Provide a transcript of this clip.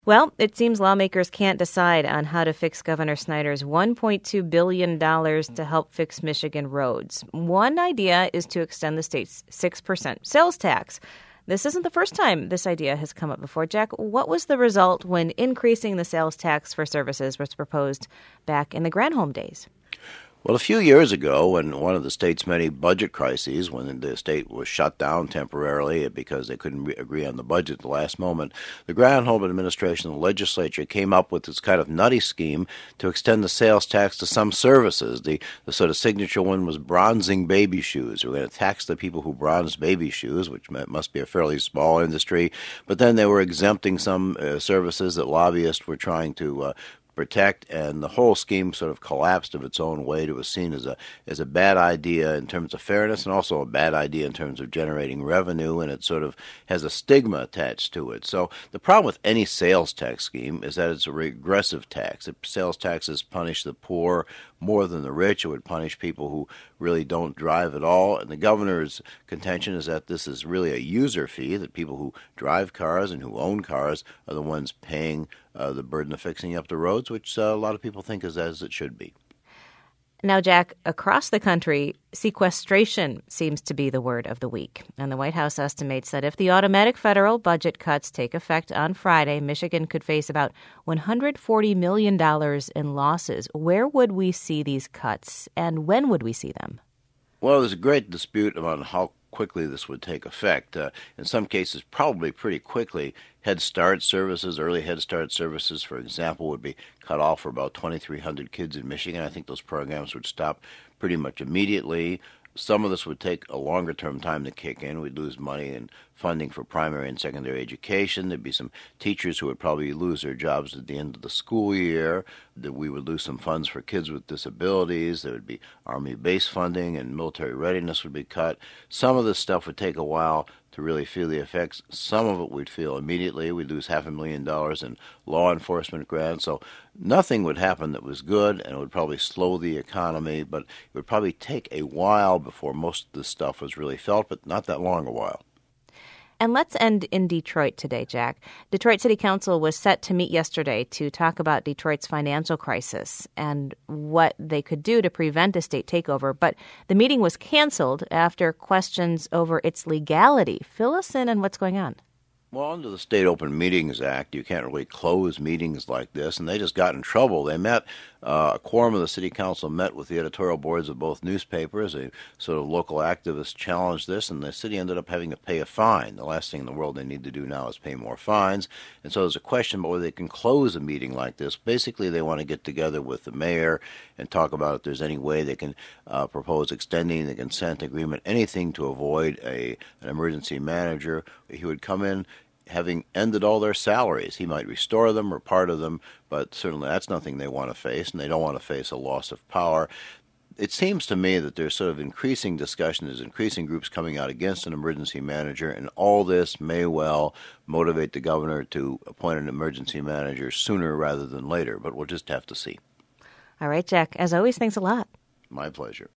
Well, it seems lawmakers can't decide on how to fix Governor Snyder's $1.2 billion to help fix Michigan roads. One idea is to extend the state's 6% sales tax. This isn't the first time this idea has come up before. Jack, what was the result when increasing the sales tax for services was proposed back in the Granholm days? Well, a few years ago, when one of the state's many budget crises, when the state was shut down temporarily because they couldn't agree on the budget at the last moment, the Granholm administration and the legislature came up with this kind of nutty scheme to extend the sales tax to some services. The sort of signature one was bronzing baby shoes. We're going to tax the people who bronze baby shoes, which must be a fairly small industry, but then they were exempting some services that lobbyists were trying to protect, and the whole scheme sort of collapsed of its own weight. It was seen as a bad idea in terms of fairness and also a bad idea in terms of generating revenue, and it sort of has a stigma attached to it. So the problem with any sales tax scheme is that it's a regressive tax. If sales taxes punish the poor more than the rich, it would punish people who really don't drive at all. And the governor's contention is that this is really a user fee, that people who drive cars and who own cars are the ones paying the burden of fixing up the roads, which a lot of people think is as it should be. Now, Jack, across the country, sequestration seems to be the word of the week. And the White House estimates that if the automatic federal budget cuts take effect on Friday, Michigan could face about $140 million in losses. Where would we see these cuts, and when would we see them? Well, there's a great dispute about how quickly this would take effect. In some cases, probably pretty quickly. Head Start services, early Head Start services, for example, would be cut off for about 2,300 kids in Michigan. I think those programs would stop pretty much immediately. Some of this would take a longer-term time to kick in. We'd lose money in funding for primary and secondary education. There'd be some teachers who would probably lose their jobs at the end of the school year. That we would lose some funds for kids with disabilities. There would be Army base funding, and military readiness would be cut. Some of this stuff would take a while to really feel the effects. Some of it we'd feel immediately. We'd lose $500,000 in law enforcement grants. So nothing would happen that was good, and it would probably slow the economy, but it would probably take a while before most of this stuff was really felt, but not that long a while. And let's end in Detroit today, Jack. Detroit City Council was set to meet yesterday to talk about Detroit's financial crisis and what they could do to prevent a state takeover. But the meeting was canceled after questions over its legality. Fill us in on what's going on. Well, under the State Open Meetings Act, you can't really close meetings like this, and they just got in trouble. They met, a quorum of the city council met with the editorial boards of both newspapers. A sort of local activists challenged this, and the city ended up having to pay a fine. The last thing in the world they need to do now is pay more fines. And so there's a question about whether they can close a meeting like this. Basically, they want to get together with the mayor and talk about if there's any way they can propose extending the consent agreement, anything to avoid an emergency manager. He would come in having ended all their salaries. He might restore them or part of them, but certainly that's nothing they want to face, and they don't want to face a loss of power. It seems to me that there's sort of increasing discussion, there's increasing groups coming out against an emergency manager, and all this may well motivate the governor to appoint an emergency manager sooner rather than later, but we'll just have to see. All right, Jack. As always, thanks a lot. My pleasure.